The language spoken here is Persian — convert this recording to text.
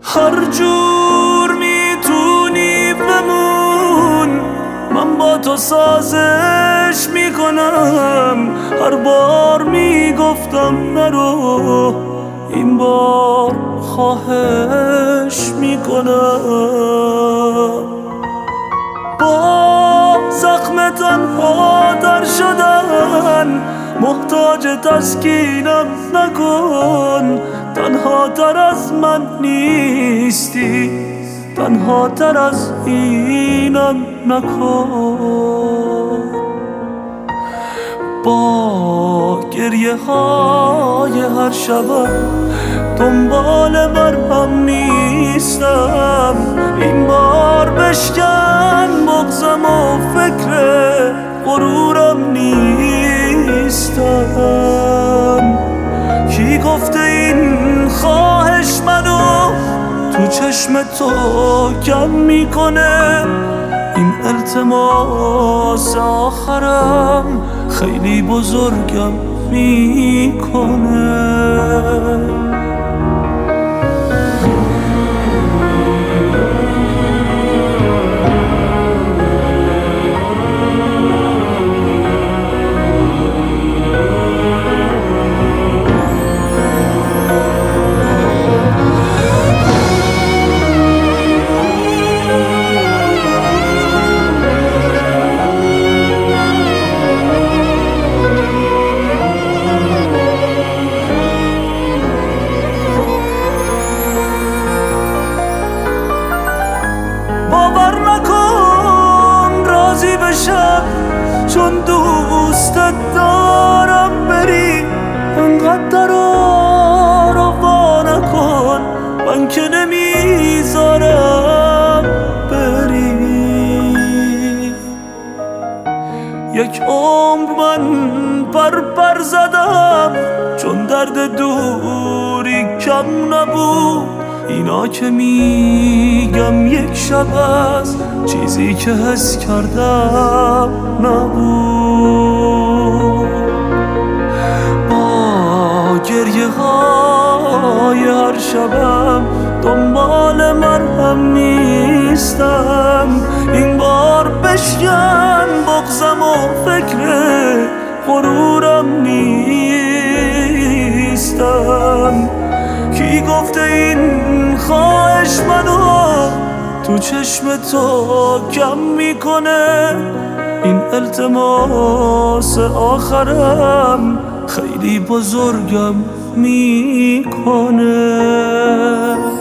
هر جور میتونی بمون، من با تو سازش میکنم. هر بار میگفتم نرو، این بار خواهش میکنم. با زخم تنها در شدن محتاج تسکینم نکن. تنها تر از من نیستی، تنها تر از اینم نکن. با گریه های هر شبم دنبال مرهم نیستم. این بار بشکن بغضم و فکر غرورم نیستم. کی گفته این خواهش منو تو چشم تو کم میکنه؟ این التماس آخرم خیلی بزرگم میکنه. باور نکن راضی بشم چون دوستت دارم بری. انقدر آروا نکن، من که نمیذارم بری. یک عمر من پر زدم چون درد دوری کم نبود. اینا که میگم یک شب از چیزی که حس کردم نبود. با گریه های هر شبم دنبال مرهم نیستم. این بار بشکن بغضم و فکر غرورم نیستم. کی گفته این خواهش منو تو چشم تو کم میکنه؟ این التماس آخرم خیلی بزرگم میکنه.